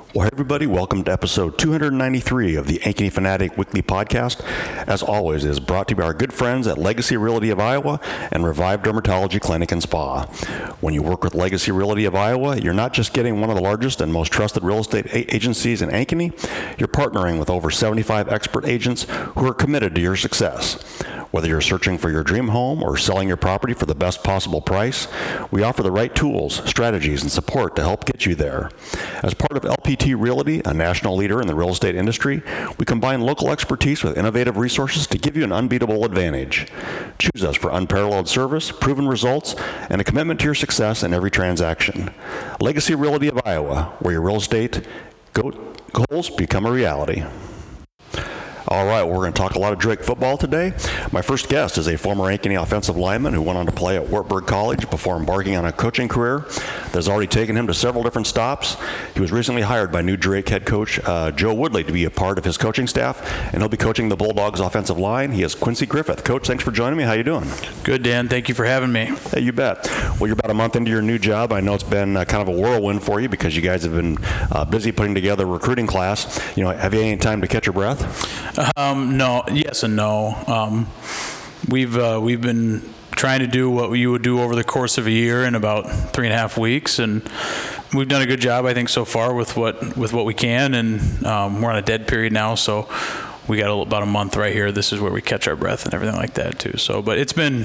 Well, hey everybody, welcome to episode 293 of the Ankeny Fanatic Weekly Podcast. As always, it is brought to you by our good friends at Legacy Realty of Iowa and Revive Dermatology Clinic and Spa. When you work with Legacy Realty of Iowa, you're not just getting one of the largest and most trusted real estate agencies in Ankeny, you're partnering with over 75 expert agents who are committed to your success. Whether you're searching for your dream home or selling your property for the best possible price, we offer the right tools, strategies, and support to help get you there. As part of LPT Realty, a national leader in the real estate industry, we combine local expertise with innovative resources to give you an unbeatable advantage. Choose us for unparalleled service, proven results, and a commitment to your success in every transaction. Legacy Realty of Iowa, where your real estate goals become a reality. All right, we're going to talk a lot of Drake football today. My first guest is a former Ankeny offensive lineman who went on to play at Wartburg College before embarking on a coaching career that has already taken him to several different stops. He was recently hired by new Drake head coach Joe Woodley to be a part of his coaching staff, and he'll be coaching the Bulldogs offensive line. He is Quincy Griffith. Coach, thanks for joining me. How you doing? Good, Dan. Thank you for having me. Hey, you bet. Well, you're about a month into your new job. I know it's been kind of a whirlwind for you because you guys have been busy putting together a recruiting class. You know, have you had any time to catch your breath? No, yes and no. We've been trying to do what you would do over the course of a year in about 3.5 weeks, and we've done a good job, I think, so far with what we can. And we're on a dead period now, so we got about a month right here. This is where we catch our breath and everything like that too. So, but it's been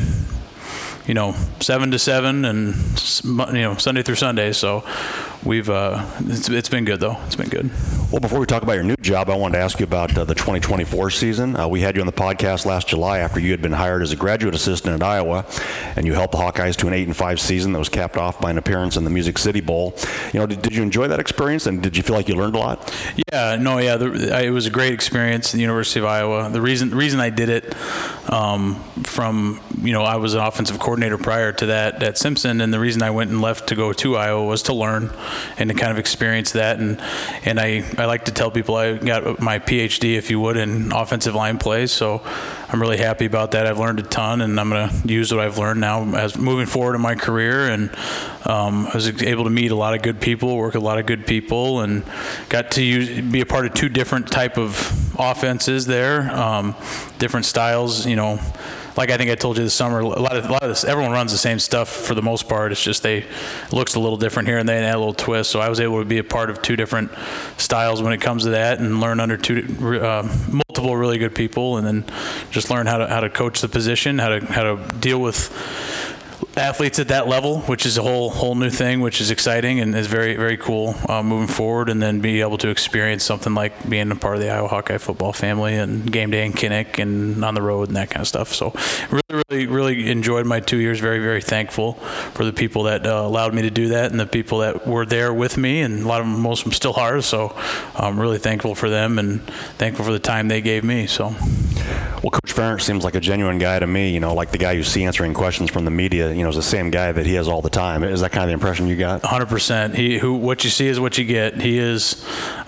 7 to 7 and Sunday through Sunday. So we've it's been good though. It's been good. Well, before we talk about your new job, I wanted to ask you about the 2024 season. We had you on the podcast last July after you had been hired as a graduate assistant at Iowa, and you helped the Hawkeyes to an 8-5 season that was capped off by an appearance in the Music City Bowl. Did you enjoy that experience, and did you feel like you learned a lot? It was a great experience at the University of Iowa. The reason I did it, I was an offensive coordinator prior to that at Simpson, and the reason I went and left to go to Iowa was to learn and to kind of experience that. And I like to tell people I got my PhD, if you would, in offensive line plays. So I'm really happy about that. I've learned a ton, and I'm going to use what I've learned now as moving forward in my career. And I was able to meet a lot of good people, work with a lot of good people, and got to be a part of 2 different type of offenses there, different styles. Like I think I told you this summer, a lot of this, everyone runs the same stuff for the most part. It's just it looks a little different here and they add a little twist. So I was able to be a part of 2 different styles when it comes to that, and learn under multiple really good people, and then just learn how to coach the position, how to deal with athletes at that level, which is a whole new thing, which is exciting and is very, very cool moving forward. And then be able to experience something like being a part of the Iowa Hawkeye football family and game day in Kinnick and on the road and that kind of stuff. So really, really enjoyed my 2 years. Very, very thankful for the people that allowed me to do that, and the people that were there with me, and most of them still are. So I'm really thankful for them and thankful for the time they gave me. So. Well, Coach Ferentz seems like a genuine guy to me, like the guy you see answering questions from the media, is the same guy that he has all the time. Is that kind of the impression you got? 100%. What you see is what you get. He is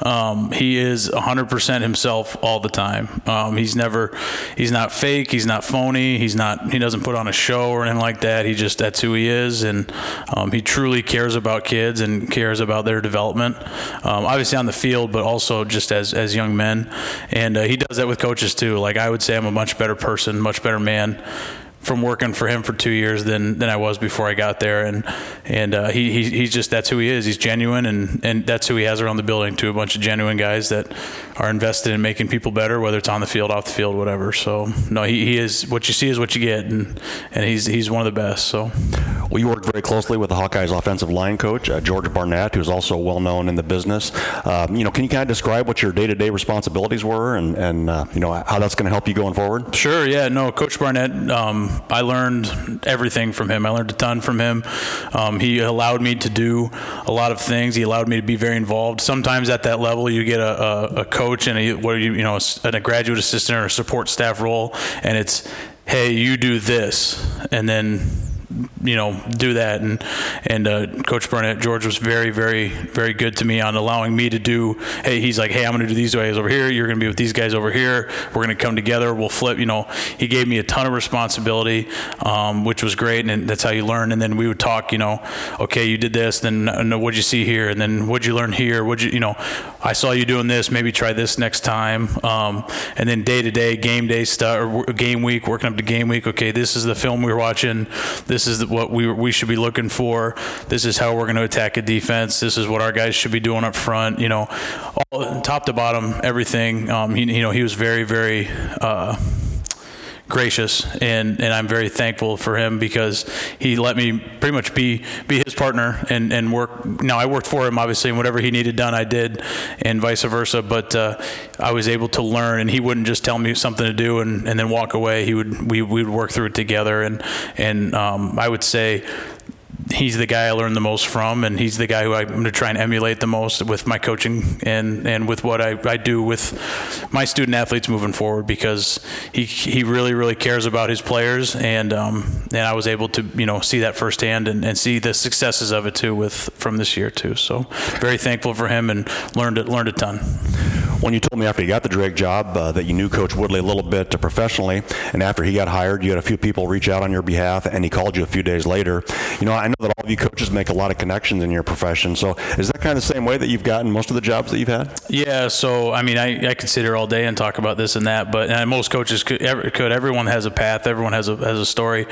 100% himself all the time. He's not fake. He's not phony. He doesn't put on a show or anything like that. That's who he is. And he truly cares about kids and cares about their development. Obviously on the field, but also just as young men. And he does that with coaches too. Like I would say I'm a much better person, much better man from working for him for 2 years than I was before I got there. And he's just, that's who he is. He's genuine, and that's who he has around the building too, a bunch of genuine guys that are invested in making people better, whether it's on the field, off the field, whatever. So no, he is, what you see is what you get, and he's one of the best. So. Well, you worked very closely with the Hawkeyes offensive line coach, George Barnett, who's also well known in the business. Can you kind of describe what your day-to-day responsibilities were and how that's going to help you going forward? Sure. Yeah. No, Coach Barnett, I learned everything from him. I learned a ton from him. He allowed me to do a lot of things. He allowed me to be very involved. Sometimes at that level, you get a coach and a graduate assistant or a support staff role, and it's, hey, you do this, and then do that. And Coach Barnett, George, was very, very, very good to me on allowing me to do. Hey, he's like, hey, I'm going to do these guys over here. You're going to be with these guys over here. We're going to come together. We'll flip. He gave me a ton of responsibility, which was great, and that's how you learn. And then we would talk. Okay, you did this. Then what'd you see here? And then what'd you learn here? I saw you doing this. Maybe try this next time. And then day to day, game day stuff, or game week, working up to game week. Okay, this is the film we were watching. This is what we should be looking for. This is how we're going to attack a defense. This is what our guys should be doing up front. All, top to bottom, everything. He was very, very gracious, and I'm very thankful for him, because he let me pretty much be his partner and work. Now, I worked for him, obviously, and whatever he needed done, I did, and vice versa. But I was able to learn, and he wouldn't just tell me something to do and then walk away. We would work through it together, and I would say he's the guy I learned the most from, and he's the guy who I'm going to try and emulate the most with my coaching and with what I do with my student athletes moving forward, because he really, really cares about his players, and I was able to see that firsthand and see the successes of it too from this year too. So very thankful for him, and learned a ton. When you told me after you got the Drake job that you knew Coach Woodley a little bit professionally, and after he got hired, you had a few people reach out on your behalf, and he called you a few days later. I know that all of you coaches make a lot of connections in your profession. So is that kind of the same way that you've gotten most of the jobs that you've had? Yeah. So, I could sit here all day and talk about this and that, but most coaches could. Everyone has a path. Everyone has a story.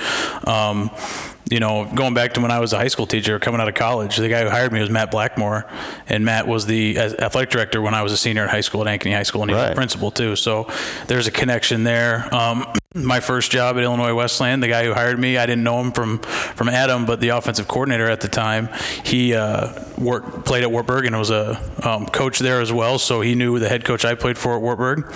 Going back to when I was a high school teacher, coming out of college, the guy who hired me was Matt Blackmore, and Matt was the athletic director when I was a senior in high school at Ankeny High School, and he was the principal too. So there's a connection there. My first job at Illinois Wesleyan, the guy who hired me, I didn't know him from Adam, but the offensive coordinator at the time, he played at Wartburg and was a coach there as well, so he knew the head coach I played for at Wartburg.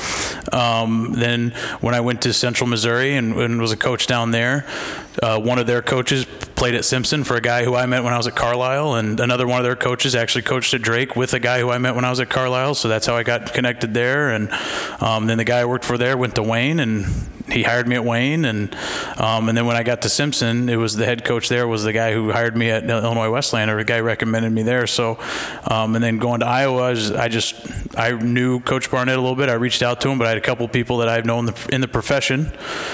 Then when I went to Central Missouri and was a coach down there, one of their coaches played at Simpson for a guy who I met when I was at Carlisle, and another one of their coaches actually coached at Drake with a guy who I met when I was at Carlisle, so that's how I got connected there. And then the guy I worked for there went to Wayne, and he hired me at Wayne, and then when I got to Simpson, it was the head coach there was the guy who hired me at Illinois Wesleyan, or the guy recommended me there. So, and then going to Iowa, I knew Coach Barnett a little bit. I reached out to him, but I had a couple people that I've known in the profession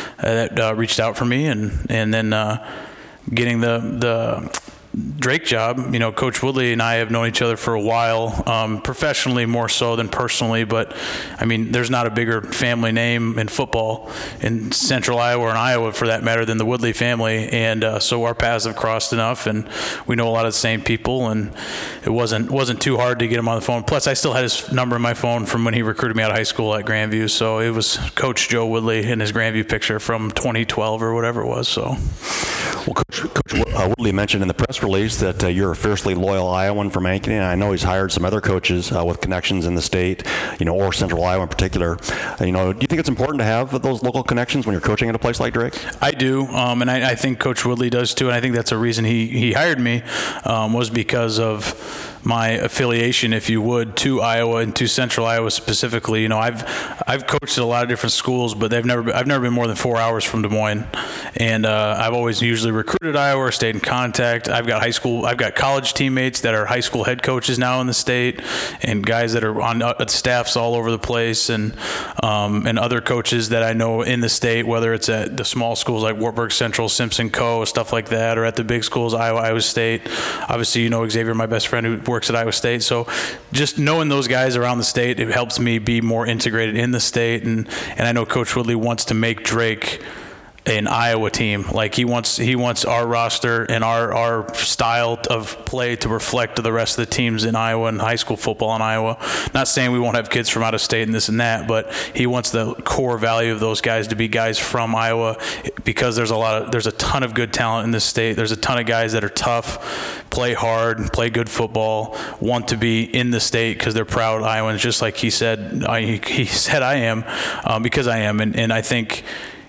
that reached out for me, and then getting the Drake job, Coach Woodley and I have known each other for a while, professionally more so than personally, but there's not a bigger family name in football in Central Iowa or in Iowa for that matter than the Woodley family, and so our paths have crossed enough, and we know a lot of the same people, and it wasn't too hard to get him on the phone. Plus, I still had his number in my phone from when he recruited me out of high school at Grandview, so it was Coach Joe Woodley in his Grandview picture from 2012 or whatever it was. So, well, Coach Woodley mentioned in the press release that you're a fiercely loyal Iowan from Ankeny, and I know he's hired some other coaches with connections in the state, or Central Iowa in particular. Do you think it's important to have those local connections when you're coaching at a place like Drake? I do, and I think Coach Woodley does too, and I think that's a reason he hired me was because of my affiliation, if you would, to Iowa and to Central Iowa specifically. I've coached at a lot of different schools, but I've never been more than 4 hours from Des Moines, and I've always usually recruited Iowa or stayed in contact. I've got college teammates that are high school head coaches now in the state, and guys that are on staffs all over the place, and other coaches that I know in the state, whether it's at the small schools like Wartburg Central, Simpson Co., stuff like that, or at the big schools, Iowa State. Obviously, Xavier, my best friend, who works at Iowa State. So just knowing those guys around the state, it helps me be more integrated in the state. And I know Coach Woodley wants to make Drake an Iowa team. Like he wants our roster and our style of play to reflect the rest of the teams in Iowa and high school football in Iowa. Not saying we won't have kids from out of state and this and that, but he wants the core value of those guys to be guys from Iowa, because there's a ton of good talent in this state. There's a ton of guys that are tough, play hard, play good football, want to be in the state because they're proud Iowans, just like he said I am, because I am. And I think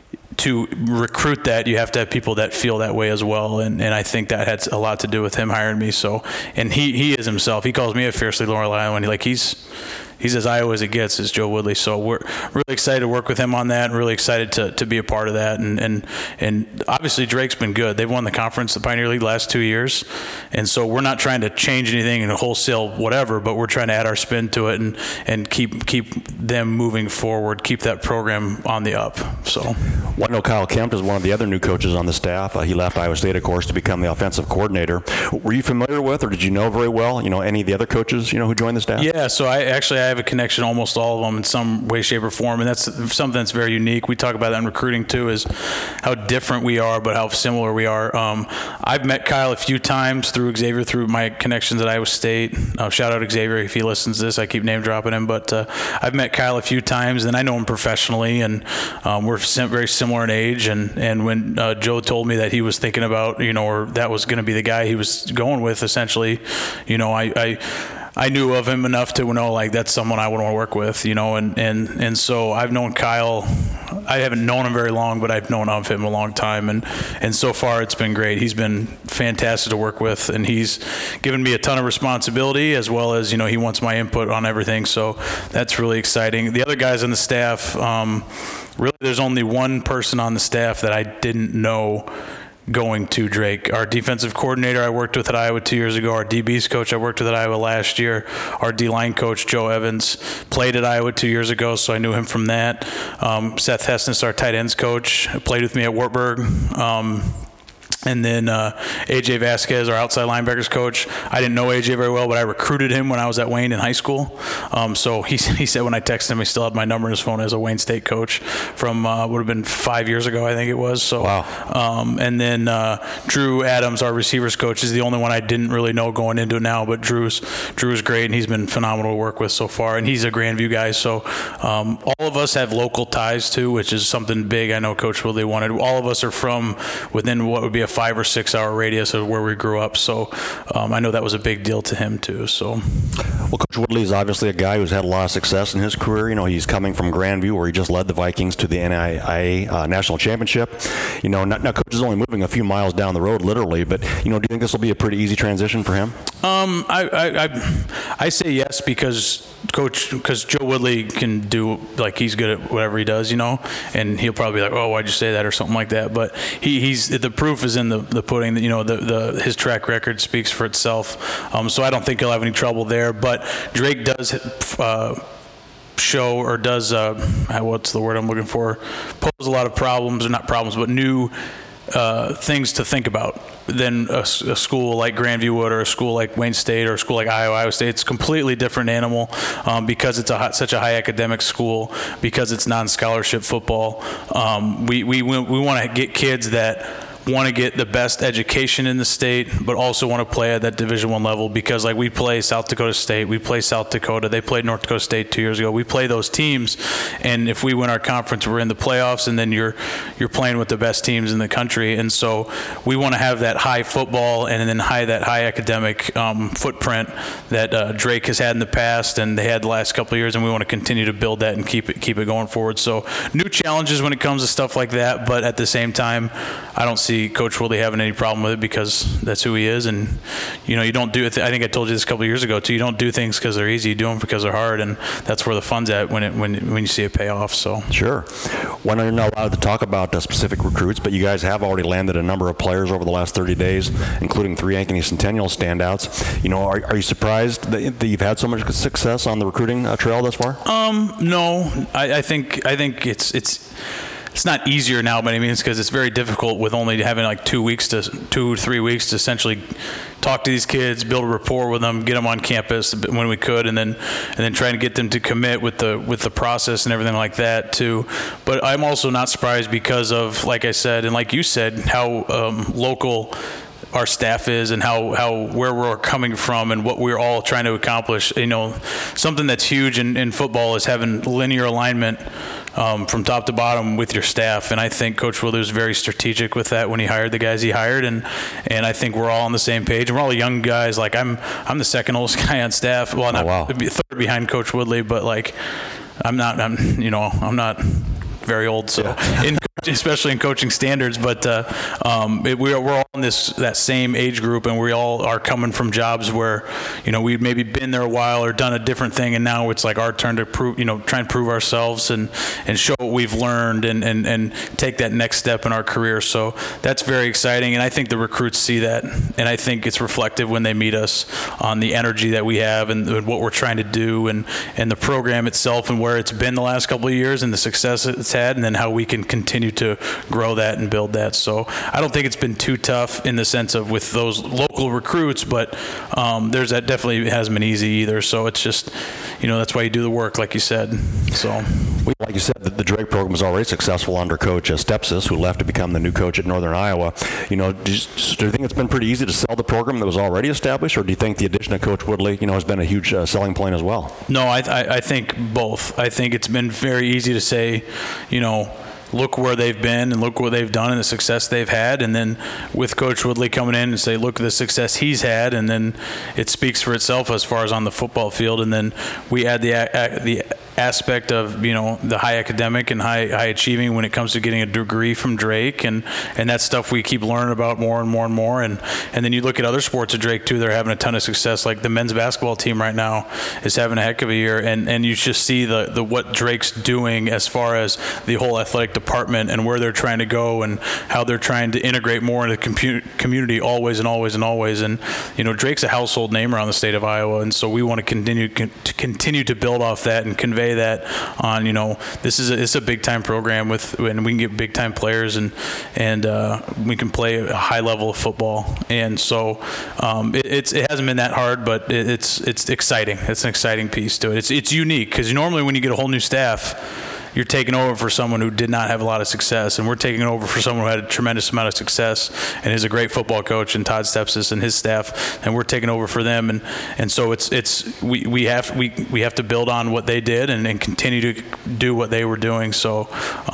to recruit that, you have to have people that feel that way as well, and I think that had a lot to do with him hiring me. So, and he is himself. He calls me a fiercely loyal Iowan. he's as Iowa as it gets, is Joe Woodley. So we're really excited to work with him on that, and really excited to be a part of that. And obviously Drake's been good. They've won the conference, the Pioneer League, last 2 years, and so we're not trying to change anything in a wholesale whatever, but we're trying to add our spin to it and keep them moving forward, keep that program on the up. So, I know Kyle Kempt is one of the other new coaches on the staff. He left Iowa State, of course, to become the offensive coordinator. Were you familiar with, or did you know very well, any of the other coaches, who joined the staff? Yeah, so I have a connection to almost all of them in some way, shape, or form, and that's something that's very unique. We talk about that in recruiting too, is how different we are, but how similar we are. I've met Kyle a few times through Xavier, through my connections at Iowa State. Shout out Xavier if he listens to this. I keep name dropping him, but I've met Kyle a few times, and I know him professionally, and we're very similar in age. And when Joe told me that he was thinking about, or that was going to be the guy he was going with, essentially, I knew of him enough to know, like, that's someone I would want to work with, and so I've known Kyle. I haven't known him very long, but I've known of him a long time, and so far it's been great. He's been fantastic to work with, and he's given me a ton of responsibility, as well as, he wants my input on everything, so that's really exciting. The other guys on the staff, really there's only one person on the staff that I didn't know going to Drake. Our defensive coordinator I worked with at Iowa 2 years ago. Our DB's coach I worked with at Iowa last year. Our D-line coach, Joe Evans, played at Iowa 2 years ago, so I knew him from that. Seth Hessness, our tight ends coach, played with me at Wartburg. And then A.J. Vasquez, our outside linebackers coach. I didn't know A.J. very well, but I recruited him when I was at Wayne in high school. So he said when I texted him, he still had my number in his phone as a Wayne State coach from would have been 5 years ago, I think it was. So, wow. And then Drew Adams, our receivers coach, is the only one I didn't really know going into it now. But Drew's great, and he's been phenomenal to work with so far. And he's a Grandview guy. So all of us have local ties too, which is something big. I know Coach Woodley wanted. All of us are from within what would be a 5 or 6 hour radius of where we grew up, so I know that was a big deal to him too. So, well, Coach Woodley is obviously a guy who's had a lot of success in his career. He's coming from Grandview, where he just led the Vikings to the NAIA National Championship. Now Coach is only moving a few miles down the road, literally, but do you think this will be a pretty easy transition for him? I say yes because Joe Woodley can do, like, he's good at whatever he does, and he'll probably be like, oh, why'd you say that, or something like that. But he's the proof is in the pudding. His track record speaks for itself. So I don't think he'll have any trouble there. But Drake does show, or does what's the word I'm looking for? Pose a lot of problems, or not problems, but new things to think about than a school like Grandview would, or a school like Wayne State, or a school like Iowa State. It's a completely different animal because it's such a high academic school, because it's non-scholarship football. We want to get kids that want to get the best education in the state, but also want to play at that Division I level, because, like, we play South Dakota State, we play South Dakota, they played North Dakota State 2 years ago. We play those teams, and if we win our conference, we're in the playoffs, and then you're playing with the best teams in the country. And so we want to have that high football and then that high academic footprint that Drake has had in the past, and they had the last couple of years, and we want to continue to build that and keep it going forward. So new challenges when it comes to stuff like that, but at the same time, I don't see Coach Woodley having any problem with it, because that's who he is. And you don't do it. I think I told you this a couple of years ago too. You don't do things because they're easy. You do them because they're hard, and that's where the fun's at when you see it pay off. So sure. Well, you're not allowed to talk about specific recruits, but you guys have already landed a number of players over the last 30 days, including 3 Ankeny Centennial standouts. Are you surprised that you've had so much success on the recruiting trail thus far? No, I think it's not easier now by any means, because it's very difficult with only having like 2 or 3 weeks to essentially talk to these kids, build a rapport with them, get them on campus when we could, and then trying to get them to commit with the process and everything like that too. But I'm also not surprised because of, like I said, and like you said, how local our staff is, and how where we're coming from, and what we're all trying to accomplish. Something that's huge in football is having linear alignment from top to bottom with your staff, and I think Coach Woodley was very strategic with that when he hired the guys he hired, and I think we're all on the same page, and we're all young guys. Like I'm the second oldest guy on staff. Well, third behind Coach Woodley, but like I'm not very old. So in especially in coaching standards, but we're all in that same age group, and we all are coming from jobs where, we've maybe been there a while or done a different thing, and now it's like our turn to prove, try and prove ourselves and show what we've learned and take that next step in our career. So that's very exciting, and I think the recruits see that, and I think it's reflective when they meet us on the energy that we have and what we're trying to do and the program itself and where it's been the last couple of years and the success it's had, and then how we can continue to grow that and build that. So I don't think it's been too tough in the sense of with those local recruits, but there's that definitely hasn't been easy either. So it's just, that's why you do the work, like you said. So, like you said, the Drake program was already successful under Coach Stepsis, who left to become the new coach at Northern Iowa. Do you think it's been pretty easy to sell the program that was already established, or do you think the addition of Coach Woodley, has been a huge selling point as well? No, I think both. I think it's been very easy to say, look where they've been and look what they've done and the success they've had, and then with Coach Woodley coming in and say, look at the success he's had, and then it speaks for itself as far as on the football field, and then we add the aspect of the high academic and high achieving when it comes to getting a degree from Drake, and that's stuff we keep learning about more and more and more, and then you look at other sports at Drake too. They're having a ton of success. Like the men's basketball team right now is having a heck of a year, and you just see the what Drake's doing as far as the whole athletic department and where they're trying to go and how they're trying to integrate more into the community always and always and always. And Drake's a household name around the state of Iowa, and so we want to continue to build off that and convey that on it's a big time program and we can get big time players and we can play a high level of football, and so it hasn't been that hard, but it's exciting. It's an exciting piece to it. It's unique because normally when you get a whole new staff, you're taking over for someone who did not have a lot of success, and we're taking over for someone who had a tremendous amount of success and is a great football coach, and Todd Stepsis and his staff, and we're taking over for them, and so we have to build on what they did and continue to do what they were doing. So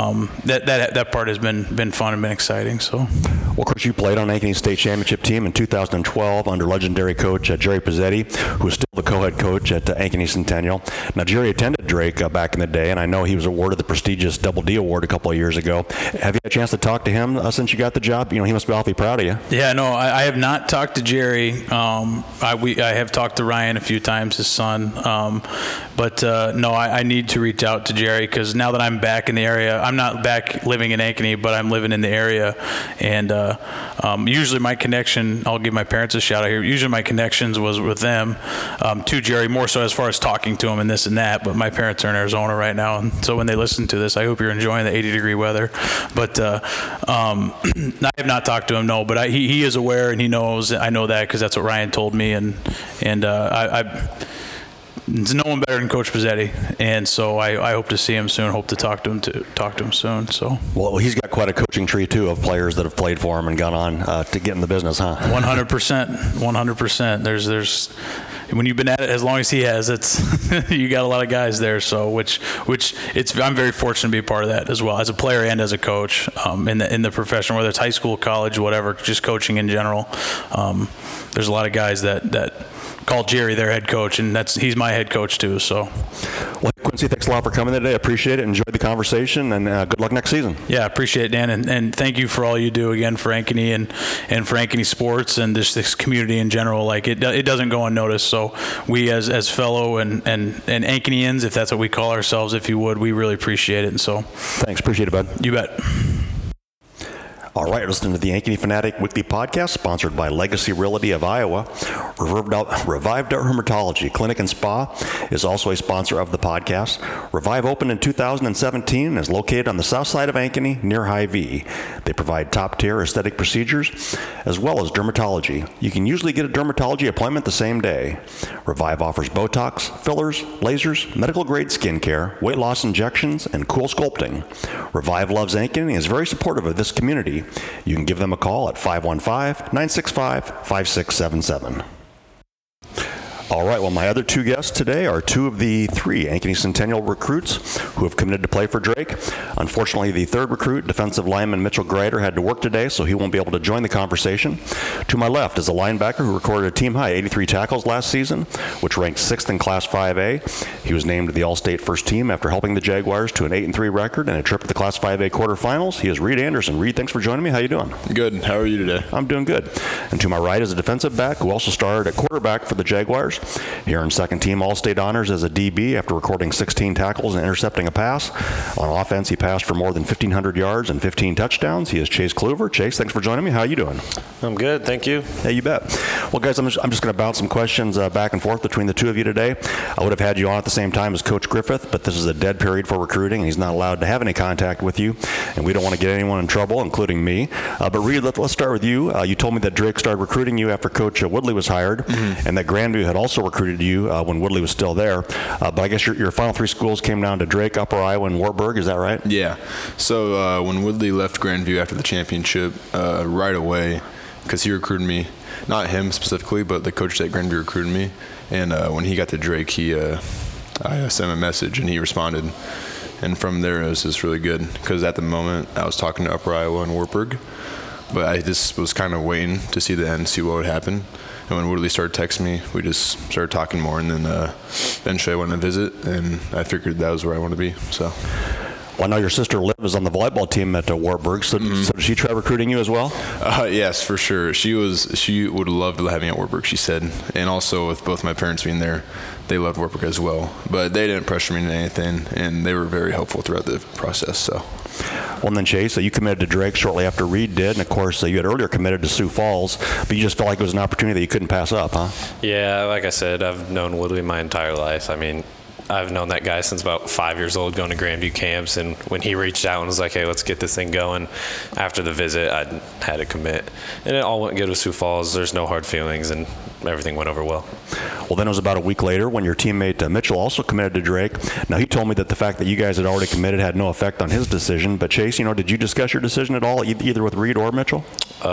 that part has been fun and been exciting. So, well, of course, you played on Ankeny State Championship team in 2012 under legendary coach Jerry Pizzetti, who is still the co-head coach at Ankeny Centennial. Now, Jerry attended Drake back in the day, and I know he was awarded the prestigious Double D Award a couple of years ago. Have you had a chance to talk to him since you got the job? He must be awfully proud of you. Yeah, no, I have not talked to Jerry. I have talked to Ryan a few times, his son. But no, I need to reach out to Jerry because now that I'm back in the area, I'm not back living in Ankeny, but I'm living in the area. And usually my connection, I'll give my parents a shout out here, usually my connections was with them to Jerry, more so as far as talking to him and this and that. But my parents are in Arizona right now, and so when they listen to this, I hope you're enjoying the 80-degree weather. But I have not talked to him, no, but he is aware and he knows. I know that because that's what Ryan told me, and there's no one better than Coach Pizzetti, and so I hope to see him soon. Hope to talk to him soon. So well, he's got quite a coaching tree too of players that have played for him and gone on to get in the business, huh? 100%. There's when you've been at it as long as he has, it's you got a lot of guys there. So which I'm very fortunate to be a part of that as well as a player and as a coach in the profession, whether it's high school, college, whatever, just coaching in general. There's a lot of guys that call Jerry their head coach, and he's my head coach too. So, well, Quincy, thanks a lot for coming today. I appreciate it. Enjoy the conversation, and good luck next season. Yeah, I appreciate it, Dan, and thank you for all you do again for Ankeny and for Ankeny sports and this community in general. Like it doesn't go unnoticed. So we as fellow and Ankenyans, if that's what we call ourselves, if you would, we really appreciate it. And so, thanks, appreciate it, bud. You bet. All right, listening to the Ankeny Fanatic Weekly Podcast, sponsored by Legacy Realty of Iowa. Revived Our Hermatology Clinic and Spa is also a sponsor of the podcast. Revive opened in 2017 and is located on the south side of Ankeny near Hy-Vee. They provide top-tier aesthetic procedures as well as dermatology. You can usually get a dermatology appointment the same day. Revive offers Botox, fillers, lasers, medical-grade skincare, weight loss injections, and cool sculpting. Revive loves Ankeny and is very supportive of this community. You can give them a call at 515-965-5677. All right, well, my other two guests today are two of the three Ankeny Centennial recruits who have committed to play for Drake. Unfortunately, the third recruit, defensive lineman Mitchell Greider, had to work today, so he won't be able to join the conversation. To my left is a linebacker who recorded a team-high 83 tackles last season, which ranked 6th in Class 5A. He was named to the All-State first team after helping the Jaguars to an 8-3 record and a trip to the Class 5A quarterfinals. He is Reed Anderson. Reed, thanks for joining me. How you doing? Good. How are you today? I'm doing good. And to my right is a defensive back who also started at quarterback for the Jaguars. He earned second-team All-State honors as a DB after recording 16 tackles and intercepting a pass. On offense, he passed for more than 1,500 yards and 15 touchdowns. He is Chase Kluver. Chase, thanks for joining me. How are you doing? I'm good, thank you. Hey, you bet. Well, guys, I'm just going to bounce some questions back and forth between the two of you today. I would have had you on at the same time as Coach Griffith, but this is a dead period for recruiting, and he's not allowed to have any contact with you, and we don't want to get anyone in trouble, including me. But Reed, let's start with you. You told me that Drake started recruiting you after Coach Woodley was hired, and that Grandview had also recruited you when Woodley was still there. But I guess your final three schools came down to Drake, Upper Iowa, and Wartburg. Is that right? Yeah. So when Woodley left Grandview after the championship, right away, because he recruited me, not him specifically, but the coach at Grandview recruited me. And when he got to Drake, I sent him a message, and he responded. And from there, it was just really good, because at the moment, I was talking to Upper Iowa and Wartburg, but I just was kind of waiting to see the end, see what would happen. And when Woodley started texting me, we just started talking more, and then eventually I went to visit, and I figured that was where I want to be. So. Well, I know your sister Liv is on the volleyball team at Wartburg, so did she try recruiting you as well? Yes, for sure. She would love to have me at Wartburg, she said. And also with both my parents being there, they loved Wartburg as well. But they didn't pressure me into anything, and they were very helpful throughout the process. So. Well, and then Chase, so you committed to Drake shortly after Reed did, and of course you had earlier committed to Sioux Falls, but you just felt like it was an opportunity that you couldn't pass up, huh? Yeah, like I said, I've known Woodley my entire life. I mean, I've known that guy since about 5 years old, going to Grandview camps, and when he reached out and was like, hey, let's get this thing going, after the visit, I had to commit. And it all went good with Sioux Falls. There's no hard feelings, and everything went over well. Well, then it was about a week later when your teammate Mitchell also committed to Drake. Now, he told me that the fact that you guys had already committed had no effect on his decision, but Chase, did you discuss your decision at all, either with Reed or Mitchell?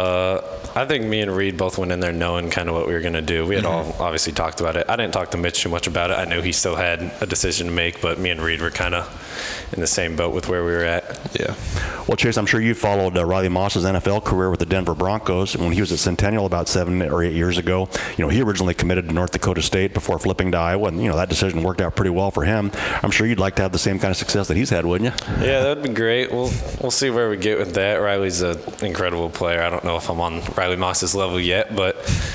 I think me and Reed both went in there knowing kind of what we were going to do. We had all obviously talked about it. I didn't talk to Mitch too much about it. I knew he still had a decision to make, but me and Reed were kind of in the same boat with where we were at. Yeah. Well, Chase, I'm sure you followed Riley Moss's NFL career with the Denver Broncos. When he was at Centennial about 7 or 8 years ago, he originally committed to North Dakota State before flipping to Iowa, and that decision worked out pretty well for him. I'm sure you'd like to have the same kind of success that he's had, wouldn't you? Yeah, that'd be great. We'll see where we get with that. Riley's an incredible player. I don't know if I'm on Riley Moss's level yet, but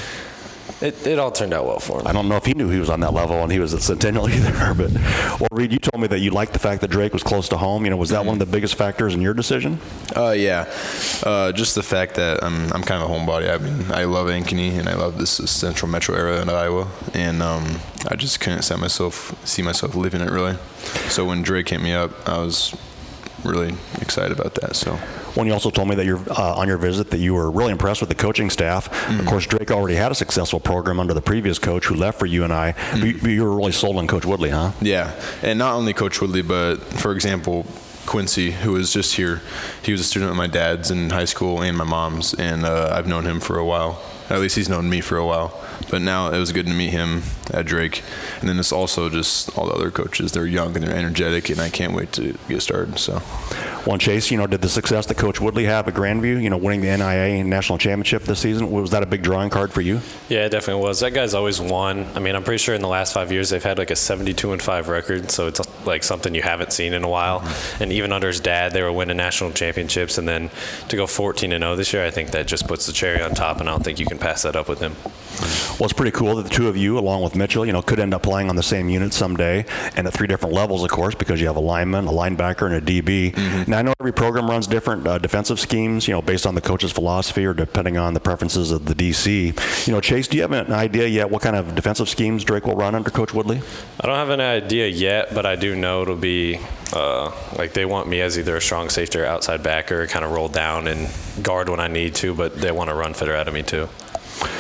it all turned out well for him. I don't know if he knew he was on that level when he was at Centennial either. But, well, Reed, you told me that you liked the fact that Drake was close to home. Was that one of the biggest factors in your decision? Yeah. Just the fact that I'm kind of a homebody. I mean, I love Ankeny, and I love this central metro area in Iowa. And I just couldn't see myself living it, really. So when Drake hit me up, I was really excited about that. So. When you also told me that you're on your visit that you were really impressed with the coaching staff. Of course, Drake already had a successful program under the previous coach who left for UNI. But you were really sold on Coach Woodley, huh? Yeah, and not only Coach Woodley, but for example, Quincy, who was just here. He was a student of my dad's in high school and my mom's, and I've known him for a while. At least he's known me for a while. But now it was good to meet him at Drake. And then it's also just all the other coaches. They're young and they're energetic, and I can't wait to get started. So. Well, Chase, did the success that Coach Woodley have at Grandview, winning the NIA National Championship this season, was that a big drawing card for you? Yeah, it definitely was. That guy's always won. I mean, I'm pretty sure in the last 5 years they've had like a 72-5 record, so it's like something you haven't seen in a while. And even under his dad, they were winning national championships, and then to go 14-0 this year, I think that just puts the cherry on top, and I don't think you can pass that up with him. Well, it's pretty cool that the two of you, along with Mitchell, could end up playing on the same unit someday, and at 3 different levels, of course, because you have a lineman, a linebacker, and a DB. Now, I know every program runs different defensive schemes, based on the coach's philosophy or depending on the preferences of the DC. Chase, do you have an idea yet what kind of defensive schemes Drake will run under Coach Woodley? I don't have an idea yet, but I do know it'll be like they want me as either a strong safety or outside backer, kind of roll down and guard when I need to, but they want to run fitter out of me too.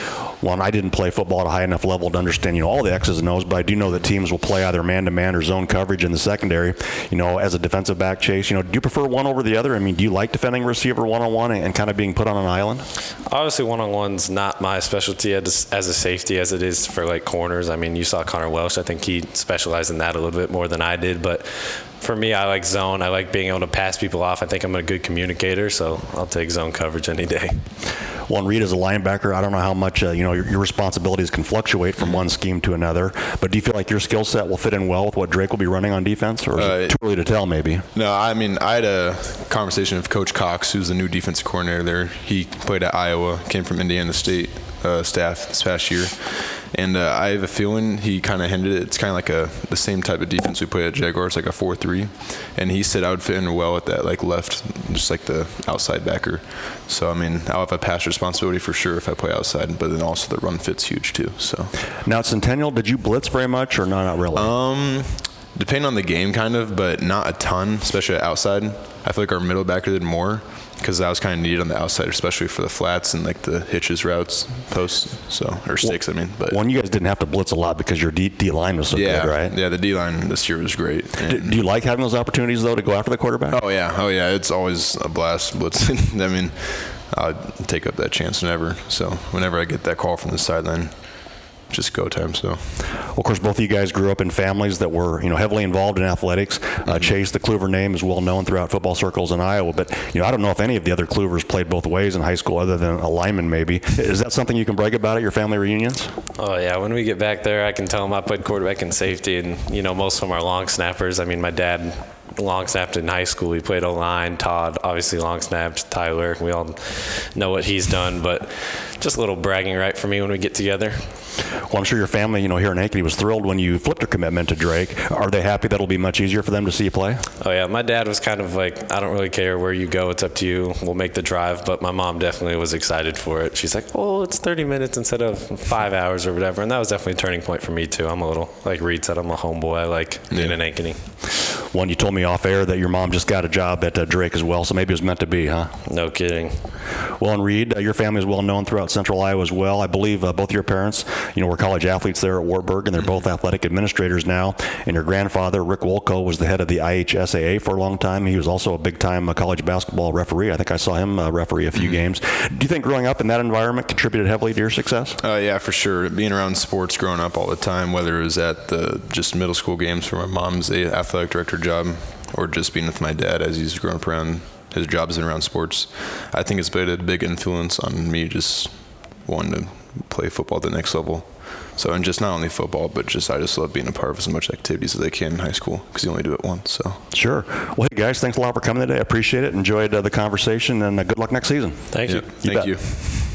Well, and I didn't play football at a high enough level to understand, all the X's and O's, but I do know that teams will play either man-to-man or zone coverage in the secondary, as a defensive back, Chase. Do you prefer one over the other? I mean, do you like defending receiver one-on-one and kind of being put on an island? Obviously, one-on-one's not my specialty as a safety as it is for, corners. I mean, you saw Connor Welsh. I think he specialized in that a little bit more than I did, but for me, I like zone. I like being able to pass people off. I think I'm a good communicator, so I'll take zone coverage any day. Well, and Reed, as a linebacker, I don't know how much your responsibilities can fluctuate from one scheme to another, but do you feel like your skill set will fit in well with what Drake will be running on defense, or is it too early to tell maybe? No, I mean, I had a conversation with Coach Cox, who's the new defensive coordinator there. He played at Iowa, came from Indiana State staff this past year. And I have a feeling he kind of hinted it's kind of like the same type of defense we play at Jaguars, like a 4-3. And he said I would fit in well at that left, just like the outside backer. So, I mean, I'll have a pass responsibility for sure if I play outside, but then also the run fit's huge too. So now at Centennial, did you blitz very much or not really? Depending on the game kind of, but not a ton, especially outside. I feel like our middle backer did more because that was kind of needed on the outside, especially for the flats and the hitches routes, posts, or sticks, But well, you guys didn't have to blitz a lot because your D-line was so good, right? Yeah, the D-line this year was great. Do you like having those opportunities, though, to go after the quarterback? Oh, yeah. It's always a blast blitzing. I'll take up that chance whenever. So whenever I get that call from the sideline, just go time. So, well, of course, both of you guys grew up in families that were, heavily involved in athletics. Chase, the Kluver name is well known throughout football circles in Iowa, but I don't know if any of the other Kluvers played both ways in high school, other than a lineman maybe. Is that something you can brag about at your family reunions? Oh yeah, when we get back there, I can tell them I played quarterback and safety, and most of them are long snappers. I mean, my dad long snapped in high school. He played O-line. Todd obviously long snapped. Tyler, we all know what he's done, but just a little bragging right for me when we get together. Well, I'm sure your family, here in Ankeny was thrilled when you flipped your commitment to Drake. Are they happy that it'll be much easier for them to see you play? Oh, yeah. My dad was kind of like, I don't really care where you go. It's up to you. We'll make the drive. But my mom definitely was excited for it. She's like, oh, it's 30 minutes instead of 5 hours or whatever. And that was definitely a turning point for me, too. I'm a little, like Reed said, I'm a homeboy. I like being in Ankeny. Well, you told me off air that your mom just got a job at Drake as well, so maybe it was meant to be, huh? No kidding. Well, and Reed, your family is well known throughout Central Iowa as well. I believe both your parents, were college athletes there at Wartburg, and they're both athletic administrators now. And your grandfather, Rick Wolko, was the head of the IHSAA for a long time. He was also a big-time college basketball referee. I think I saw him referee a few games. Do you think growing up in that environment contributed heavily to your success? Yeah, for sure. Being around sports growing up all the time, whether it was at the just middle school games for my mom's athletic director job or just being with my dad as he's grown up around his jobs and around sports, I think it's played a big influence on me just wanting to play football at the next level. So, and just not only football, but I just love being a part of as much activities as I can in high school because you only do it once. So sure. Well, hey guys, thanks a lot for coming today. I appreciate it. Enjoyed the conversation, and good luck next season. Thank you. Thank you.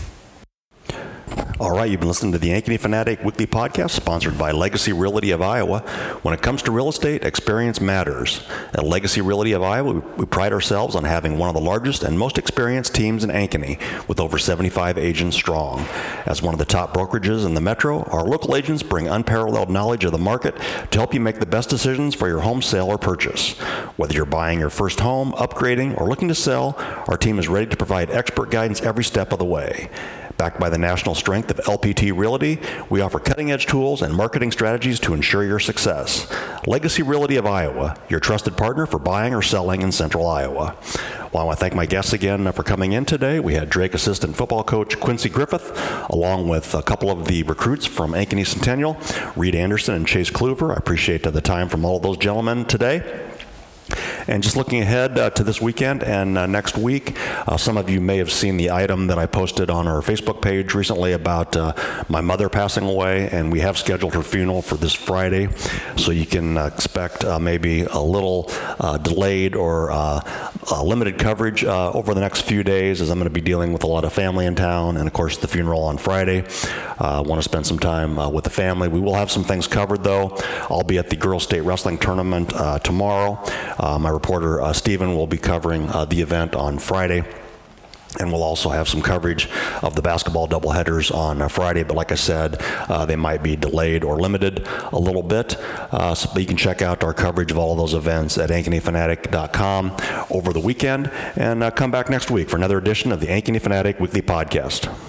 All right, you've been listening to the Ankeny Fanatic Weekly Podcast, sponsored by Legacy Realty of Iowa. When it comes to real estate, experience matters. At Legacy Realty of Iowa, we pride ourselves on having one of the largest and most experienced teams in Ankeny, with over 75 agents strong. As one of the top brokerages in the metro, our local agents bring unparalleled knowledge of the market to help you make the best decisions for your home sale or purchase. Whether you're buying your first home, upgrading, or looking to sell, our team is ready to provide expert guidance every step of the way. Backed by the national strength of LPT Realty, we offer cutting-edge tools and marketing strategies to ensure your success. Legacy Realty of Iowa, your trusted partner for buying or selling in Central Iowa. Well, I want to thank my guests again for coming in today. We had Drake assistant football coach Quincy Griffith, along with a couple of the recruits from Ankeny Centennial, Reed Anderson and Chase Kluver. I appreciate the time from all of those gentlemen today. And just looking ahead to this weekend and next week, some of you may have seen the item that I posted on our Facebook page recently about my mother passing away, and we have scheduled her funeral for this Friday, so you can expect maybe a little delayed or limited coverage over the next few days, as I'm going to be dealing with a lot of family in town, and of course the funeral on Friday. I want to spend some time with the family. We will have some things covered, though. I'll be at the Girls State Wrestling Tournament tomorrow. My reporter, Steven, will be covering the event on Friday. And we'll also have some coverage of the basketball doubleheaders on Friday. But like I said, they might be delayed or limited a little bit. But you can check out our coverage of all of those events at AnkenyFanatic.com over the weekend. And come back next week for another edition of the Ankeny Fanatic Weekly Podcast.